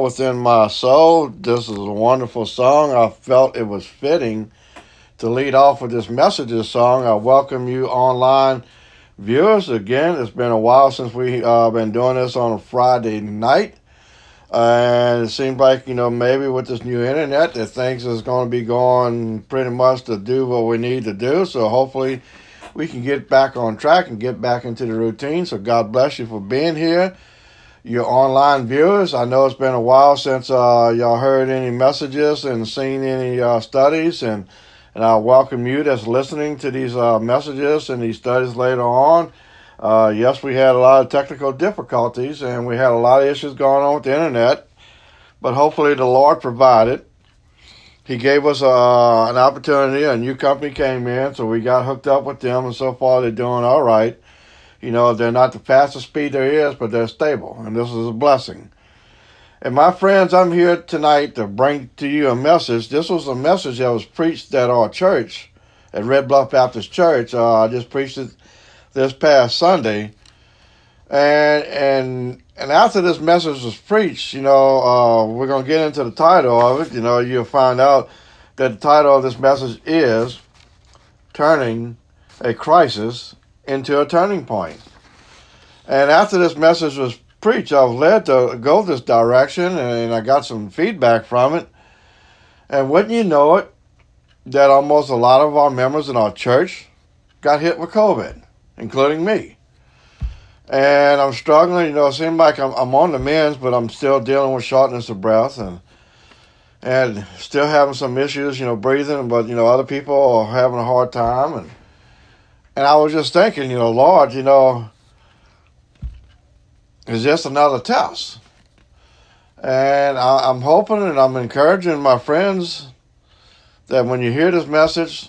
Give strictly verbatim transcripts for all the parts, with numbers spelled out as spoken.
within my soul. This is a wonderful song. I felt it was fitting to lead off with this messages song. I welcome you online viewers. Again, it's been a while since we uh, been doing this on a Friday night. And it seems like, you know, maybe with this new internet that things is going to be going pretty much to do what we need to do. So hopefully we can get back on track and get back into the routine. So God bless you for being here. Your online viewers, I know it's been a while since uh, y'all heard any messages and seen any uh, studies, and, and I welcome you that's listening to these uh, messages and these studies later on. Uh, yes, we had a lot of technical difficulties, and we had a lot of issues going on with the internet, but hopefully the Lord provided. He gave us uh, an opportunity. A new company came in, so we got hooked up with them, and so far they're doing all right. You know, they're not the fastest speed there is, but they're stable, and this is a blessing. And my friends, I'm here tonight to bring to you a message. This was a message that was preached at our church, at Red Bluff Baptist Church. Uh, I just preached it this past Sunday. And and and after this message was preached, you know, uh, we're going to get into the title of it. You know, you'll find out that the title of this message is Turning a Crisis into a Turning Point. And after this message was preached, I was led to go this direction, and I got some feedback from it. And wouldn't you know it, that almost a lot of our members in our church got hit with COVID, including me. And I'm struggling, you know, it seems like I'm, I'm on the mend, but I'm still dealing with shortness of breath and and still having some issues, you know, breathing, but, you know, other people are having a hard time. And And I was just thinking, you know, Lord, you know, it's just another test. And I, I'm hoping and I'm encouraging my friends that when you hear this message,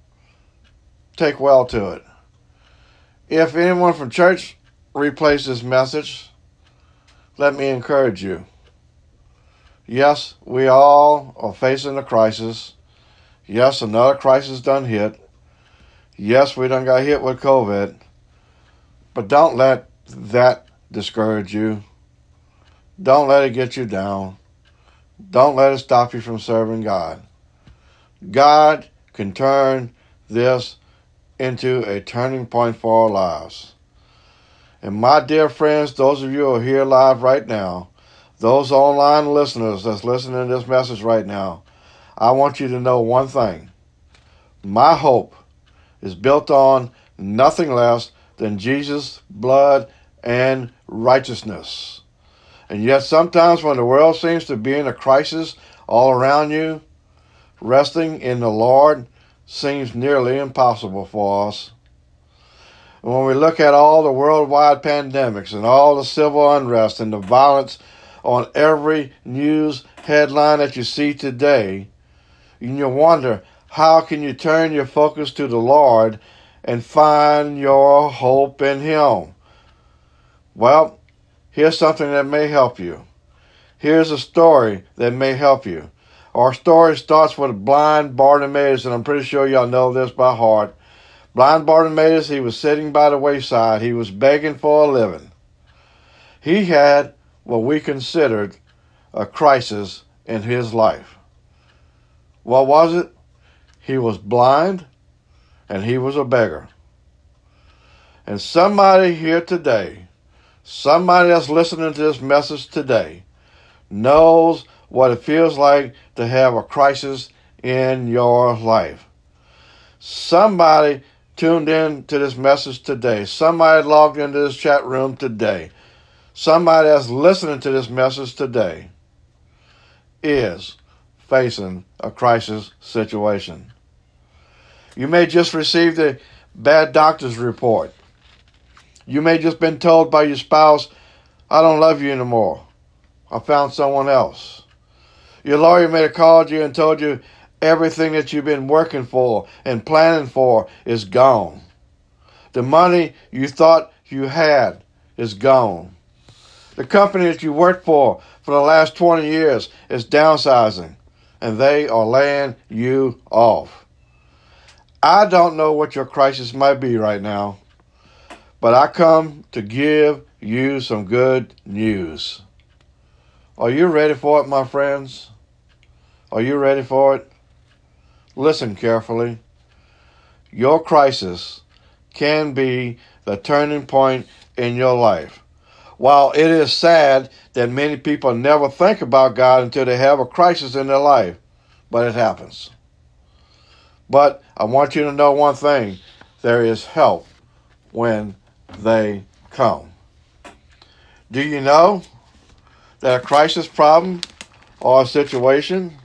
take well to it. If anyone from church replays this message, let me encourage you. Yes, we all are facing a crisis. Yes, another crisis done hit. Yes, we done got hit with COVID, but don't let that discourage you. Don't let it get you down. Don't let it stop you from serving God. God can turn this into a turning point for our lives. And my dear friends, those of you who are here live right now, those online listeners that's listening to this message right now, I want you to know one thing. My hope is built on nothing less than Jesus' blood and righteousness. And yet sometimes when the world seems to be in a crisis all around you, resting in the Lord seems nearly impossible for us. And when we look at all the worldwide pandemics and all the civil unrest and the violence on every news headline that you see today, you wonder, how can you turn your focus to the Lord and find your hope in Him? Well, here's something that may help you. Here's a story that may help you. Our story starts with blind Bartimaeus, and I'm pretty sure y'all know this by heart. Blind Bartimaeus, he was sitting by the wayside. He was begging for a living. He had what we considered a crisis in his life. What was it? He was blind, and he was a beggar. And somebody here today, somebody that's listening to this message today, knows what it feels like to have a crisis in your life. Somebody tuned in to this message today. Somebody logged into this chat room today. Somebody that's listening to this message today is facing a crisis situation. You may just receive a bad doctor's report. You may just been told by your spouse, I don't love you anymore. I found someone else. Your lawyer may have called you and told you everything that you've been working for and planning for is gone. The money you thought you had is gone. The company that you worked for for the last twenty years is downsizing, and they are laying you off. I don't know what your crisis might be right now, but I come to give you some good news. Are you ready for it, my friends? Are you ready for it? Listen carefully. Your crisis can be the turning point in your life. While it is sad that many people never think about God until they have a crisis in their life, but it happens. But I want you to know one thing. There is help when they come. Do you know that a crisis problem or a situation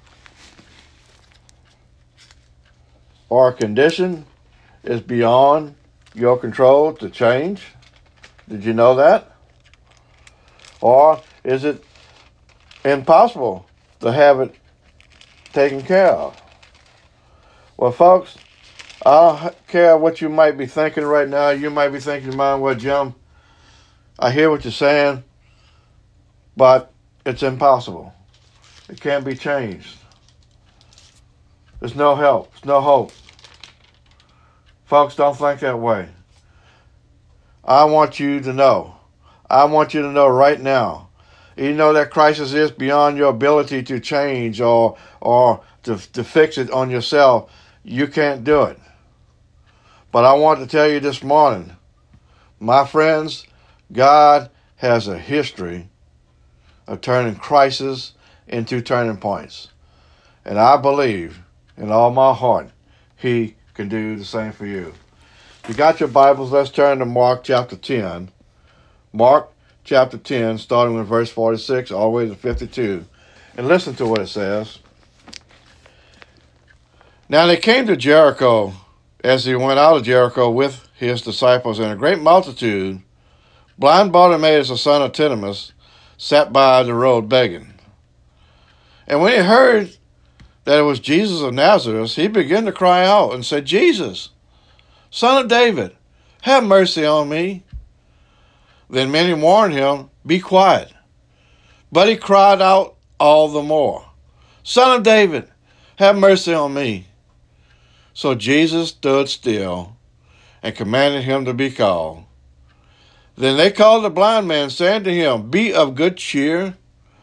or a condition is beyond your control to change? Did you know that? Or is it impossible to have it taken care of? Well, folks, I don't care what you might be thinking right now. You might be thinking, "Man, well, Jim, I hear what you're saying, but it's impossible. It can't be changed. There's no help. There's no hope." Folks, don't think that way. I want you to know. I want you to know right now. You know that crisis is beyond your ability to change or or to, to fix it on yourself. You can't do it. But I want to tell you this morning, my friends, God has a history of turning crises into turning points. And I believe in all my heart He can do the same for you. If you got your Bibles, let's turn to Mark chapter ten. Mark chapter ten, starting with verse forty-six all the way to fifty-two. And listen to what it says. Now they came to Jericho. As he went out of Jericho with his disciples and a great multitude, blind Bartimaeus, the son of Timaeus, sat by the road begging. And when he heard that it was Jesus of Nazareth, he began to cry out and said, "Jesus, Son of David, have mercy on me." Then many warned him, "Be quiet." But he cried out all the more, "Son of David, have mercy on me." So Jesus stood still and commanded him to be called. Then they called the blind man, saying to him, "Be of good cheer,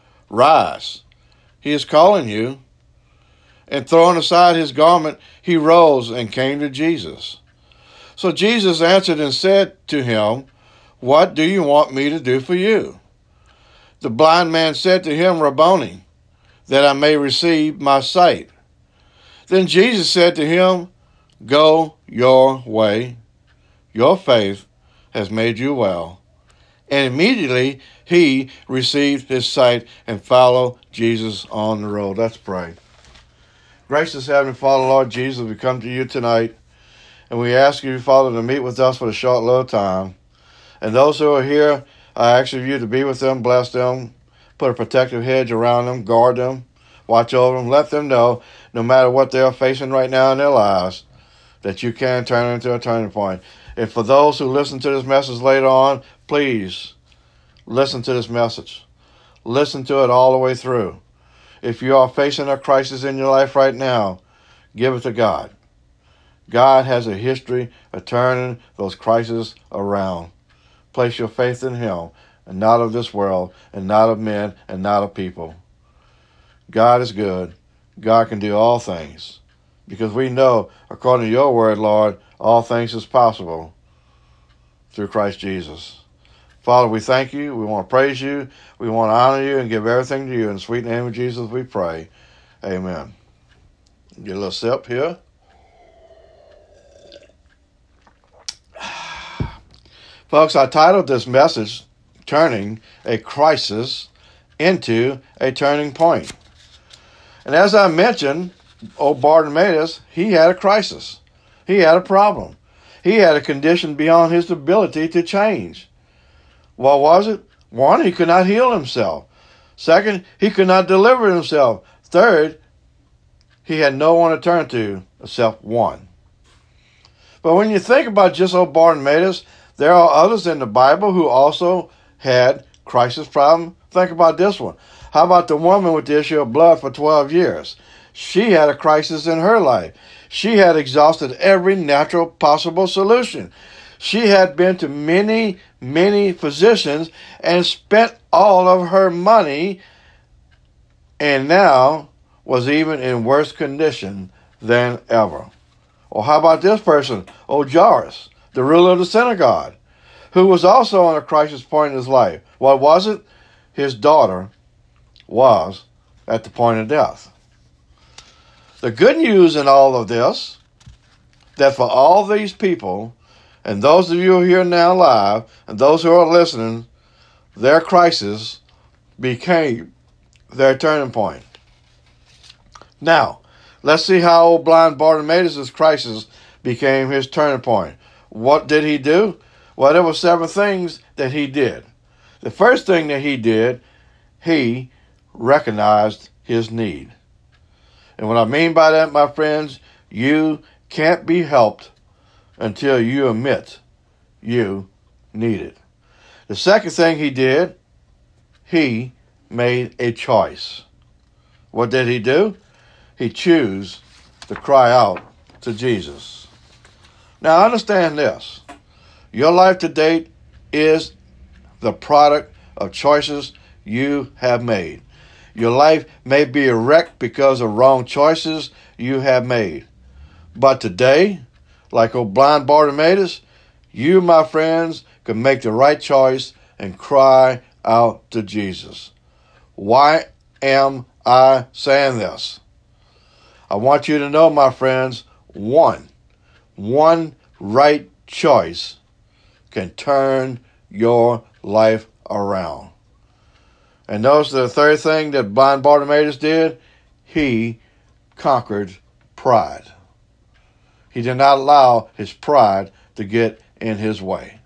rise, he is calling you." And throwing aside his garment, he rose and came to Jesus. So Jesus answered and said to him, "What do you want me to do for you?" The blind man said to him, "Rabboni, that I may receive my sight." Then Jesus said to him, "Go your way. Your faith has made you well." And immediately he received his sight and followed Jesus on the road. Let's pray. Gracious Heavenly Father, Lord Jesus, we come to you tonight, and we ask you, Father, to meet with us for a short little time. And those who are here, I ask of you to be with them, bless them, put a protective hedge around them, guard them, watch over them, let them know, no matter what they're facing right now in their lives, that you can turn it into a turning point. And for those who listen to this message later on, please listen to this message. Listen to it all the way through. If you are facing a crisis in your life right now, give it to God. God has a history of turning those crises around. Place your faith in Him, and not of this world, and not of men, and not of people. God is good. God can do all things. Because we know, according to your word, Lord, all things is possible through Christ Jesus. Father, we thank you. We want to praise you. We want to honor you and give everything to you. In the sweet name of Jesus, we pray. Amen. Get a little sip here. Folks, I titled this message, Turning a Crisis into a Turning Point. And as I mentioned, old Bartimaeus, he had a crisis. He had a problem. He had a condition beyond his ability to change. What was it? One, he could not heal himself. Second, he could not deliver himself. Third, he had no one to turn to except one. But when you think about just old Bartimaeus, there are others in the Bible who also had crisis problems. Think about this one. How about the woman with the issue of blood for twelve years? She had a crisis in her life. She had exhausted every natural possible solution. She had been to many, many physicians and spent all of her money and now was even in worse condition than ever. Or how about this person, O Jairus, the ruler of the synagogue, who was also on a crisis point in his life? What was it? His daughter was at the point of death. The good news in all of this, that for all these people, and those of you who are here now live, and those who are listening, their crisis became their turning point. Now, let's see how old blind Bartimaeus' crisis became his turning point. What did he do? Well, there were several things that he did. The first thing that he did, he recognized his need. And what I mean by that, my friends, you can't be helped until you admit you need it. The second thing he did, he made a choice. What did he do? He chose to cry out to Jesus. Now understand this. Your life to date is the product of choices you have made. Your life may be a wreck because of wrong choices you have made. But today, like old blind Bartimaeus, you, my friends, can make the right choice and cry out to Jesus. Why am I saying this? I want you to know, my friends, one, one right choice can turn your life around. And notice the third thing that blind Bartimaeus did, he conquered pride. He did not allow his pride to get in his way.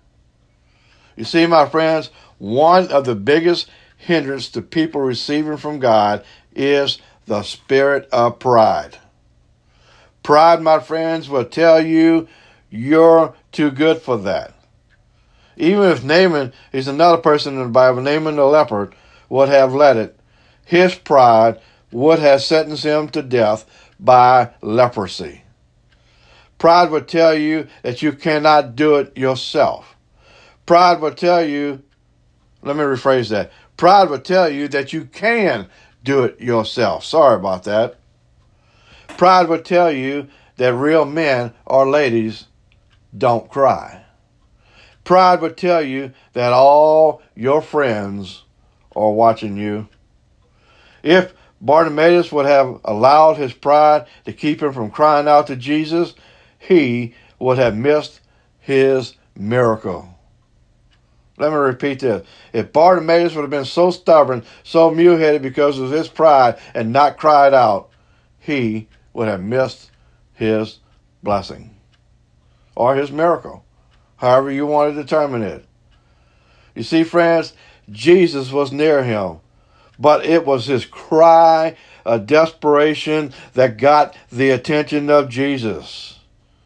You see, my friends, one of the biggest hindrance to people receiving from God is the spirit of pride. Pride, my friends, will tell you you're too good for that. Even if Naaman is another person in the Bible, Naaman the leopard, would have let it, his pride would have sentenced him to death by leprosy. Pride would tell you that you cannot do it yourself. Pride would tell you, let me rephrase that. Pride would tell you that you can do it yourself. Sorry about that. Pride would tell you that real men or ladies don't cry. Pride would tell you that all your friends are watching you. If Bartimaeus would have allowed his pride to keep him from crying out to Jesus, he would have missed his miracle. Let me repeat this. If Bartimaeus would have been so stubborn, so mule-headed because of his pride and not cried out, he would have missed his blessing or his miracle, however you want to determine it. You see, friends, Jesus was near him, but it was his cry of desperation that got the attention of Jesus.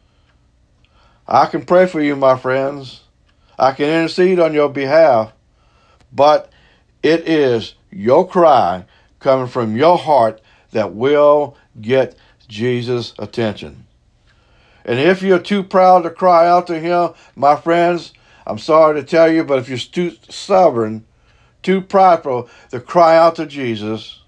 I can pray for you, my friends. I can intercede on your behalf, but it is your cry coming from your heart that will get Jesus' attention. And if you're too proud to cry out to him, my friends, I'm sorry to tell you, but if you're too stubborn, too prideful to cry out to Jesus,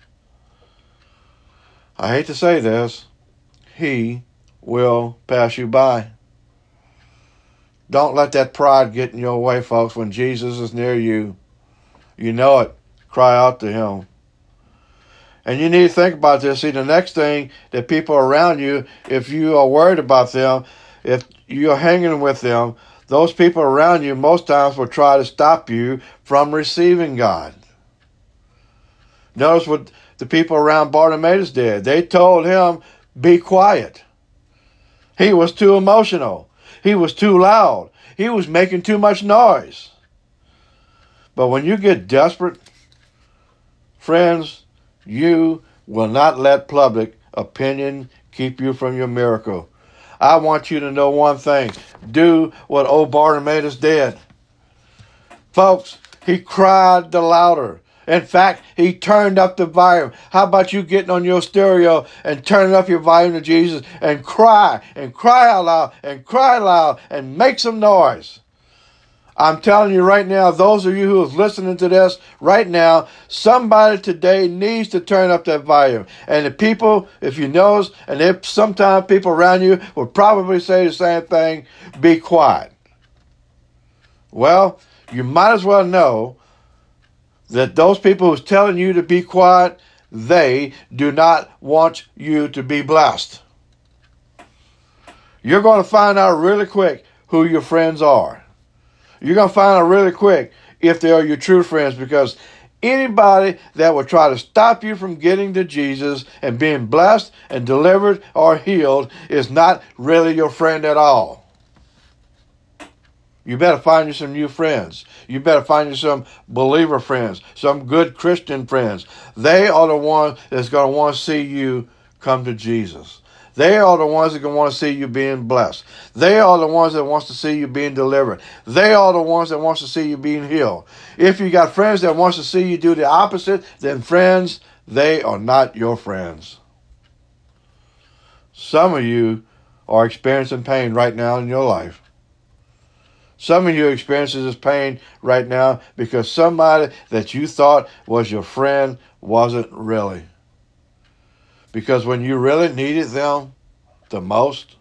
I hate to say this, he will pass you by. Don't let that pride get in your way, folks. When Jesus is near you, you know it. Cry out to him. And you need to think about this. See, the next thing that people around you, if you are worried about them, if you're hanging with them, those people around you most times will try to stop you from receiving God. Notice what the people around Bartimaeus did. They told him, be quiet. He was too emotional. He was too loud. He was making too much noise. But when you get desperate, friends, you will not let public opinion keep you from your miracle. I want you to know one thing. Do what old Bartimaeus did. Folks, he cried the louder. In fact, he turned up the volume. How about you getting on your stereo and turning up your volume to Jesus and cry and cry out loud and cry loud and make some noise? I'm telling you right now, those of you who are listening to this right now, somebody today needs to turn up that volume. And the people, if you notice, and if sometimes people around you will probably say the same thing, be quiet. Well, you might as well know that those people who's telling you to be quiet, they do not want you to be blessed. You're going to find out really quick who your friends are. You're going to find out really quick if they are your true friends, because anybody that will try to stop you from getting to Jesus and being blessed and delivered or healed is not really your friend at all. You better find you some new friends. You better find you some believer friends, some good Christian friends. They are the ones that's going to want to see you come to Jesus. They are the ones that are going to want to see you being blessed. They are the ones that wants to see you being delivered. They are the ones that wants to see you being healed. If you got friends that wants to see you do the opposite, then friends, they are not your friends. Some of you are experiencing pain right now in your life. Some of you are experiencing this pain right now because somebody that you thought was your friend wasn't really. Because when you really needed them the most,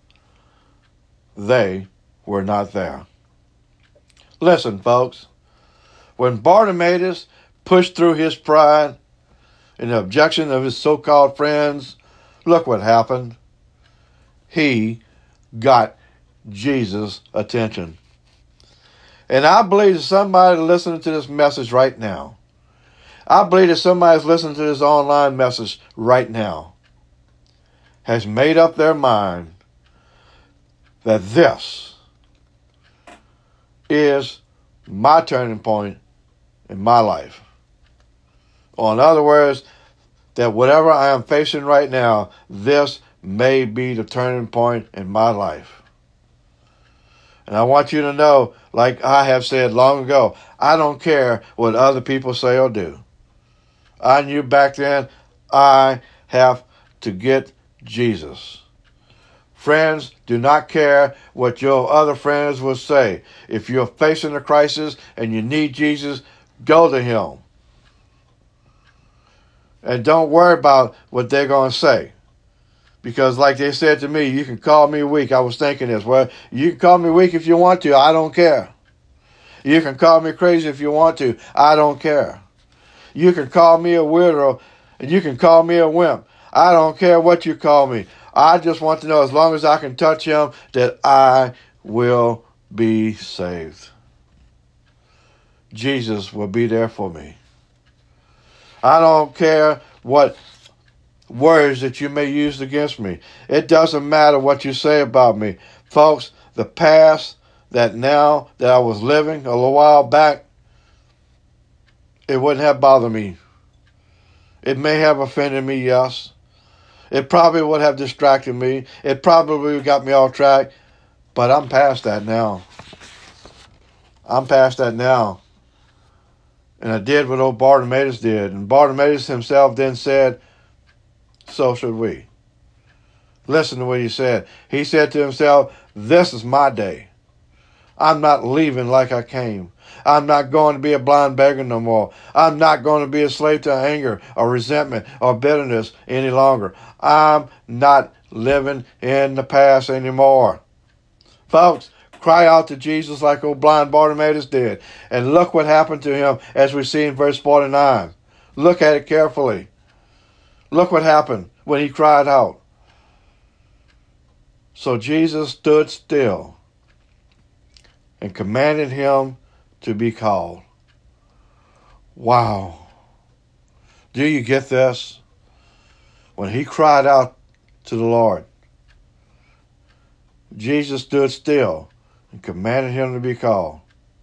they were not there. Listen, folks, when Bartimaeus pushed through his pride and the objection of his so-called friends, look what happened. He got Jesus' attention. And I believe that somebody listening to this message right now, I believe that somebody's listening to this online message right now has made up their mind that this is my turning point in my life. Or in other words, that whatever I am facing right now, this may be the turning point in my life. And I want you to know, like I have said long ago, I don't care what other people say or do. I knew back then I have to get Jesus. Friends, do not care what your other friends will say. If you're facing a crisis and you need Jesus, go to him. And don't worry about what they're going to say. Because like they said to me, you can call me weak. I was thinking this. Well, you can call me weak if you want to. I don't care. You can call me crazy if you want to. I don't care. You can call me a weirdo and you can call me a wimp. I don't care what you call me. I just want to know, as long as I can touch him, that I will be saved. Jesus will be there for me. I don't care what words that you may use against me. It doesn't matter what you say about me. Folks, the past that now that I was living a little while back, it wouldn't have bothered me. It may have offended me, yes. It probably would have distracted me. It probably got me off track. But I'm past that now. I'm past that now. And I did what old Bartimaeus did. And Bartimaeus himself then said, so should we. Listen to what he said. He said to himself, this is my day. I'm not leaving like I came. I'm not going to be a blind beggar no more. I'm not going to be a slave to anger or resentment or bitterness any longer. I'm not living in the past anymore. Folks, cry out to Jesus like old blind Bartimaeus did. And look what happened to him as we see in verse forty-nine. Look at it carefully. Look what happened when he cried out. So Jesus stood still and commanded him to be called. Wow. Do you get this? When he cried out to the Lord, Jesus stood still and commanded him to be called.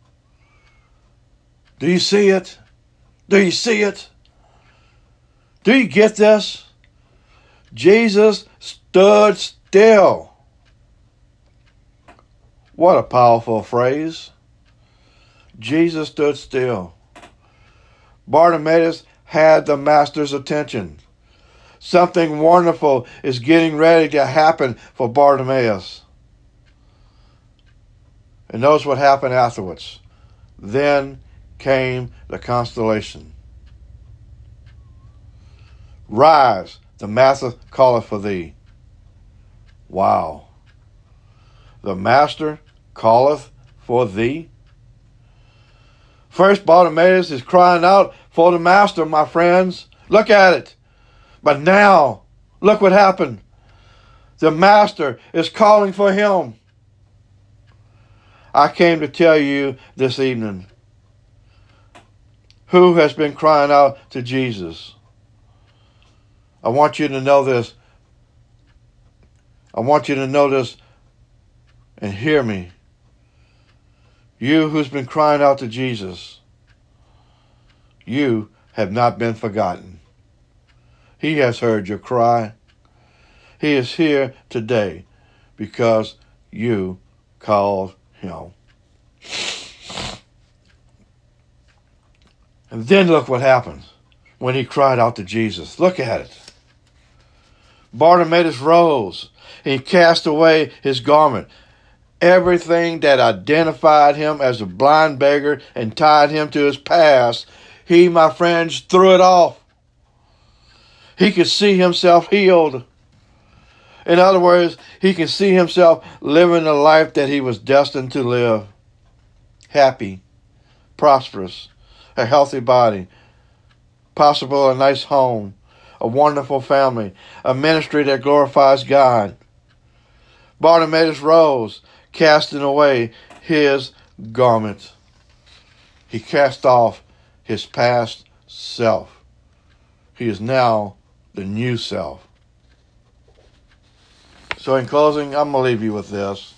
Do you see it? Do you see it? Do you get this? Jesus stood still. What a powerful phrase. Jesus stood still. Bartimaeus had the master's attention. Something wonderful is getting ready to happen for Bartimaeus. And notice what happened afterwards. Then came the constellation. Rise, the Master calleth for thee. Wow. The Master calleth for thee? First, Bartimaeus is crying out for the Master, my friends. Look at it. But now, look what happened. The Master is calling for him. I came to tell you this evening, who has been crying out to Jesus? I want you to know this. I want you to know this and hear me. You who's been crying out to Jesus, you have not been forgotten. He has heard your cry. He is here today because you called him. And then look what happened when he cried out to Jesus. Look at it. Bartimaeus rose. He cast away his garment. Everything that identified him as a blind beggar and tied him to his past, he, my friends, threw it off. He could see himself healed. In other words, he can see himself living the life that he was destined to live. Happy, prosperous, a healthy body, possible a nice home, a wonderful family, a ministry that glorifies God. Bartimaeus rose, casting away his garment. He cast off his past self. He is now the new self. So in closing, I'm going to leave you with this.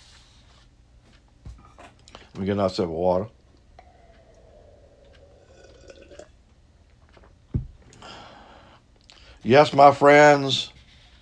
Let me get another sip of water. Yes, my friends,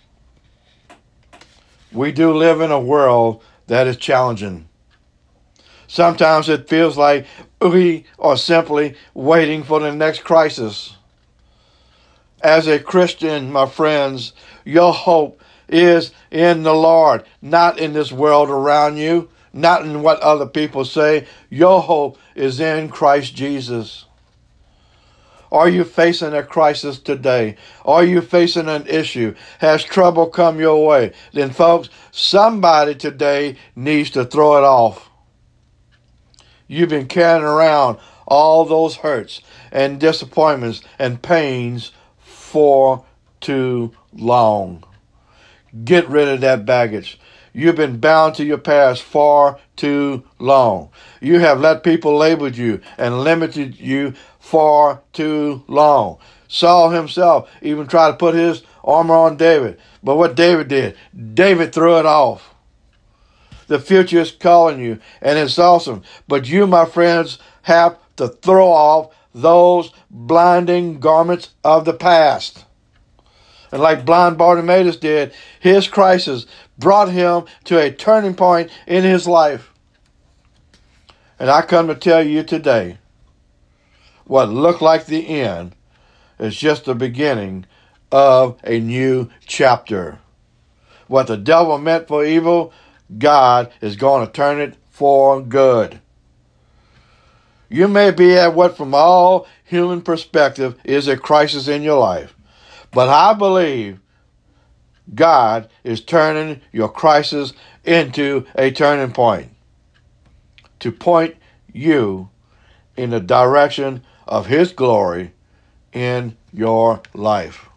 we do live in a world that is challenging. Sometimes it feels like we are simply waiting for the next crisis. As a Christian, my friends, your hope is in the Lord, not in this world around you, not in what other people say. Your hope is in Christ Jesus. Are you facing a crisis today? Are you facing an issue? Has trouble come your way? Then, folks, somebody today needs to throw it off. You've been carrying around all those hurts and disappointments and pains for too long. Get rid of that baggage. You've been bound to your past far too long. You have let people label you and limited you far too long. Saul himself even tried to put his armor on David. But what David did, David threw it off. The future is calling you, and it's awesome. But you, my friends, have to throw off those blinding garments of the past. And like blind Bartimaeus did, his crisis brought him to a turning point in his life. And I come to tell you today, what looked like the end is just the beginning of a new chapter. What the devil meant for evil, God is going to turn it for good. You may be at what from all human perspective is a crisis in your life. But I believe God is turning your crisis into a turning point to point you in the direction of His glory in your life.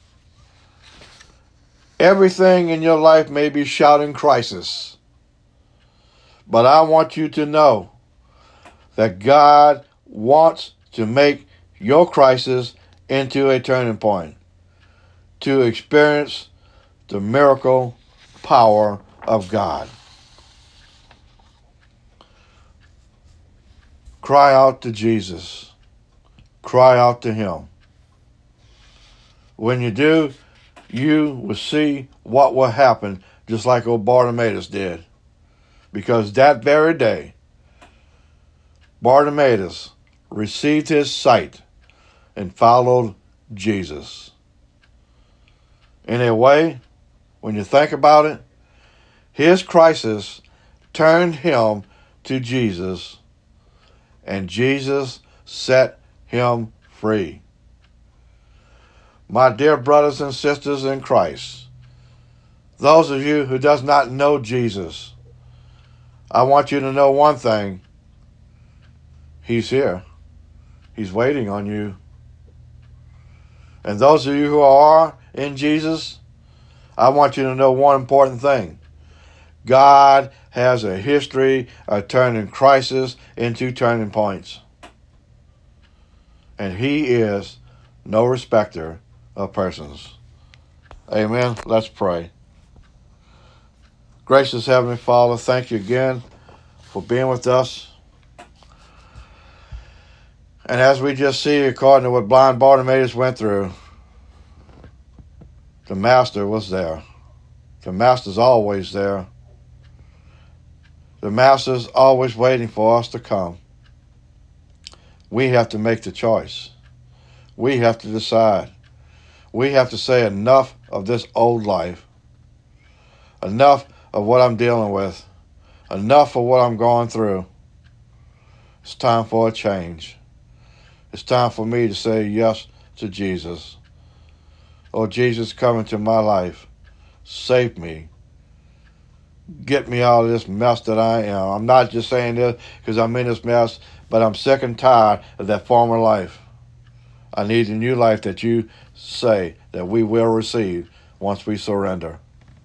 Everything in your life may be shouting crisis, but I want you to know that God wants to make your crisis into a turning point, to experience the miracle power of God. Cry out to Jesus. Cry out to Him. When you do, you will see what will happen, just like old Bartimaeus did. Because that very day, Bartimaeus received his sight and followed Jesus. In a way, when you think about it, his crisis turned him to Jesus, and Jesus set him free. My dear brothers and sisters in Christ, those of you who does not know Jesus, I want you to know one thing. He's here. He's waiting on you. And those of you who are in Jesus, I want you to know one important thing. God has a history of turning crisis into turning points. And he is no respecter of persons. Amen. Let's pray. Gracious Heavenly Father, thank you again for being with us. And as we just see, according to what blind Bartimaeus went through, the Master was there. The Master's always there. The Master's always waiting for us to come. We have to make the choice. We have to decide. We have to say enough of this old life. Enough of what I'm dealing with. Enough of what I'm going through. It's time for a change. It's time for me to say yes to Jesus. Oh, Jesus, come into my life. Save me. Get me out of this mess that I am. I'm not just saying this because I'm in this mess, but I'm sick and tired of that former life. I need a new life that you say that we will receive once we surrender.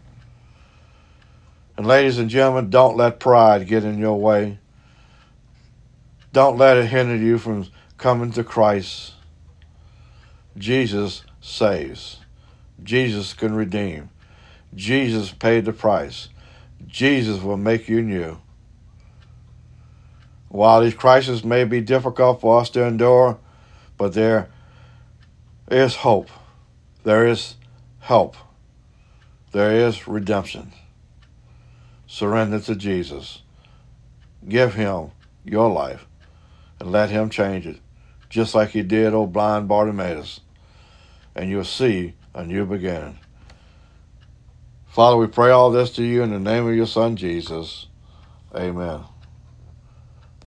And ladies and gentlemen, don't let pride get in your way. Don't let it hinder you from coming to Christ. Jesus saves. Jesus can redeem. Jesus paid the price. Jesus will make you new. While these crises may be difficult for us to endure, but there is hope. There is help. There is redemption. Surrender to Jesus. Give him your life and let him change it, just like he did old blind Bartimaeus. And you'll see a new beginning. Father, we pray all this to you in the name of your Son, Jesus. Amen.